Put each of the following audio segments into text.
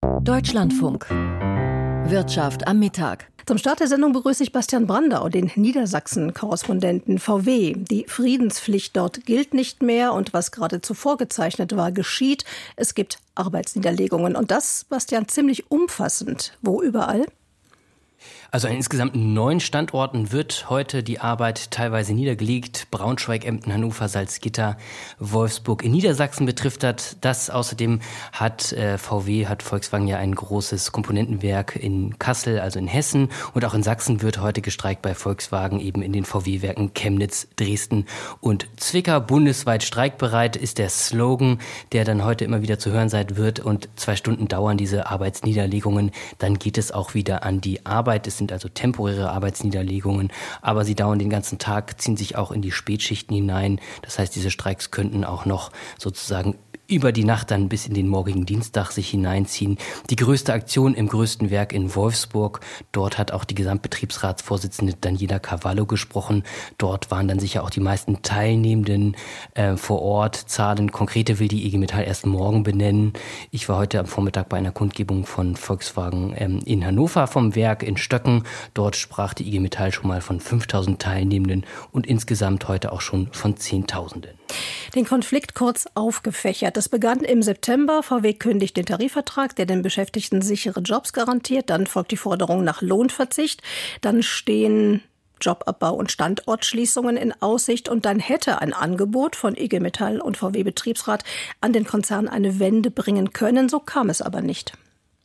Deutschlandfunk. Wirtschaft am Mittag. Zum Start der Sendung begrüße ich Bastian Brandau, den Niedersachsen-Korrespondenten VW. Die Friedenspflicht dort gilt nicht mehr und was gerade zuvor gezeichnet war, geschieht. Es gibt Arbeitsniederlegungen und das, Bastian, ziemlich umfassend. Wo überall? Also an insgesamt 9 Standorten wird heute die Arbeit teilweise niedergelegt. Braunschweig, Emden, Hannover, Salzgitter, Wolfsburg. In Niedersachsen betrifft das. Außerdem hat Volkswagen ja ein großes Komponentenwerk in Kassel, also in Hessen. Und auch in Sachsen wird heute gestreikt bei Volkswagen, eben in den VW-Werken Chemnitz, Dresden und Zwickau. Bundesweit streikbereit ist der Slogan, der dann heute immer wieder zu hören sein wird. Und 2 Stunden dauern diese Arbeitsniederlegungen. Dann geht es auch wieder an die Arbeit. Es sind also temporäre Arbeitsniederlegungen, aber sie dauern den ganzen Tag, ziehen sich auch in die Spätschichten hinein. Das heißt, diese Streiks könnten auch noch sozusagen über die Nacht dann bis in den morgigen Dienstag sich hineinziehen. Die größte Aktion im größten Werk in Wolfsburg. Dort hat auch die Gesamtbetriebsratsvorsitzende Daniela Cavallo gesprochen. Dort waren dann sicher auch die meisten Teilnehmenden vor Ort. Zahlen, konkrete will die IG Metall erst morgen benennen. Ich war heute am Vormittag bei einer Kundgebung von Volkswagen in Hannover vom Werk in Stöcken. Dort sprach die IG Metall schon mal von 5.000 Teilnehmenden und insgesamt heute auch schon von Zehntausenden. Den Konflikt kurz aufgefächert. Das begann im September. VW kündigt den Tarifvertrag, der den Beschäftigten sichere Jobs garantiert. Dann folgt die Forderung nach Lohnverzicht. Dann stehen Jobabbau und Standortschließungen in Aussicht. Und dann hätte ein Angebot von IG Metall und VW-Betriebsrat an den Konzern eine Wende bringen können. So kam es aber nicht.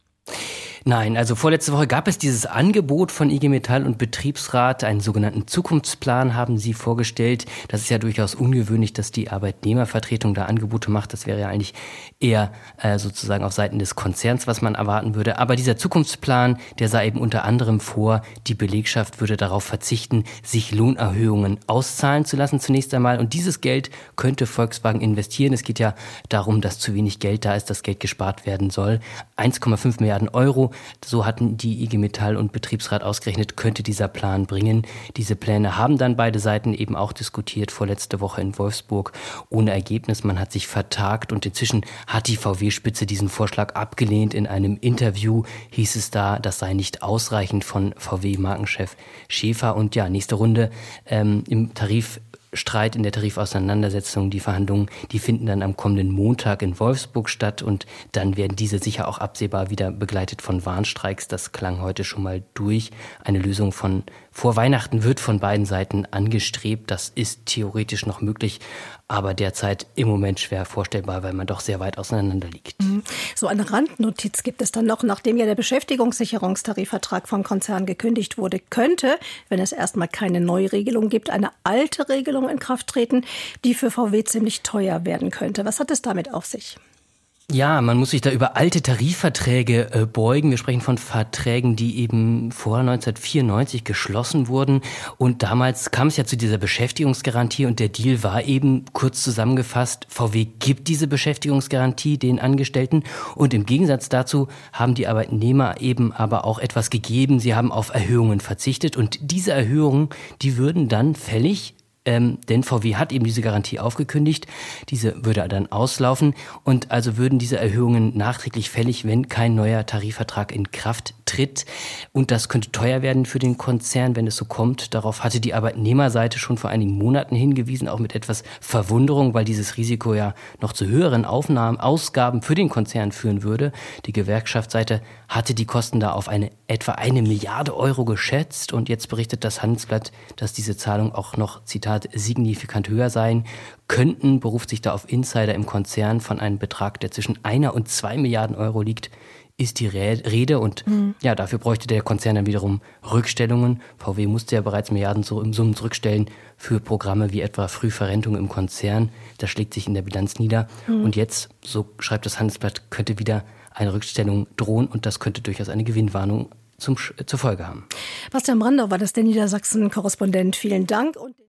Nein, also vorletzte Woche gab es dieses Angebot von IG Metall und Betriebsrat, einen sogenannten Zukunftsplan haben sie vorgestellt. Das ist ja durchaus ungewöhnlich, dass die Arbeitnehmervertretung da Angebote macht. Das wäre ja eigentlich eher sozusagen auf Seiten des Konzerns, was man erwarten würde. Aber dieser Zukunftsplan, der sah eben unter anderem vor, die Belegschaft würde darauf verzichten, sich Lohnerhöhungen auszahlen zu lassen zunächst einmal. Und dieses Geld könnte Volkswagen investieren. Es geht ja darum, dass zu wenig Geld da ist, dass Geld gespart werden soll. 1,5 Milliarden Euro. So hatten die IG Metall und Betriebsrat ausgerechnet, könnte dieser Plan bringen. Diese Pläne haben dann beide Seiten eben auch diskutiert, vorletzte Woche in Wolfsburg, ohne Ergebnis. Man hat sich vertagt und inzwischen hat die VW-Spitze diesen Vorschlag abgelehnt. In einem Interview hieß es da, das sei nicht ausreichend von VW-Markenchef Schäfer. Und ja, nächste Runde im Tarifstreit, in der Tarifauseinandersetzung, die Verhandlungen, die finden dann am kommenden Montag in Wolfsburg statt und dann werden diese sicher auch absehbar wieder begleitet von Warnstreiks. Das klang heute schon mal durch. Eine Lösung vor Weihnachten wird von beiden Seiten angestrebt. Das ist theoretisch noch möglich, aber derzeit im Moment schwer vorstellbar, weil man doch sehr weit auseinander liegt. So eine Randnotiz gibt es dann noch, nachdem ja der Beschäftigungssicherungstarifvertrag vom Konzern gekündigt wurde, könnte, wenn es erstmal keine Neuregelung gibt, eine alte Regelung in Kraft treten, die für VW ziemlich teuer werden könnte. Was hat es damit auf sich? Ja, man muss sich da über alte Tarifverträge beugen. Wir sprechen von Verträgen, die eben vor 1994 geschlossen wurden. Und damals kam es ja zu dieser Beschäftigungsgarantie und der Deal war eben, kurz zusammengefasst, VW gibt diese Beschäftigungsgarantie den Angestellten und im Gegensatz dazu haben die Arbeitnehmer eben aber auch etwas gegeben. Sie haben auf Erhöhungen verzichtet und diese Erhöhungen, die würden dann fällig. Denn VW hat eben diese Garantie aufgekündigt, diese würde dann auslaufen und also würden diese Erhöhungen nachträglich fällig, wenn kein neuer Tarifvertrag in Kraft tritt. Und das könnte teuer werden für den Konzern, wenn es so kommt. Darauf hatte die Arbeitnehmerseite schon vor einigen Monaten hingewiesen, auch mit etwas Verwunderung, weil dieses Risiko ja noch zu höheren Ausgaben für den Konzern führen würde. Die Gewerkschaftsseite hatte die Kosten da auf etwa 1 Milliarde Euro geschätzt und jetzt berichtet das Handelsblatt, dass diese Zahlung auch noch, Zitat, signifikant höher sein könnten, beruft sich da auf Insider im Konzern von einem Betrag, der zwischen 1 und 2 Milliarden Euro liegt, ist die Rede und ja, dafür bräuchte der Konzern dann wiederum Rückstellungen. VW musste ja bereits Milliardensummen zurückstellen für Programme wie etwa Frühverrentung im Konzern. Das schlägt sich in der Bilanz nieder. Und jetzt, so schreibt das Handelsblatt, könnte wieder eine Rückstellung drohen und das könnte durchaus eine Gewinnwarnung zur Folge haben. Bastian Brandau war das, der Niedersachsen-Korrespondent. Vielen Dank.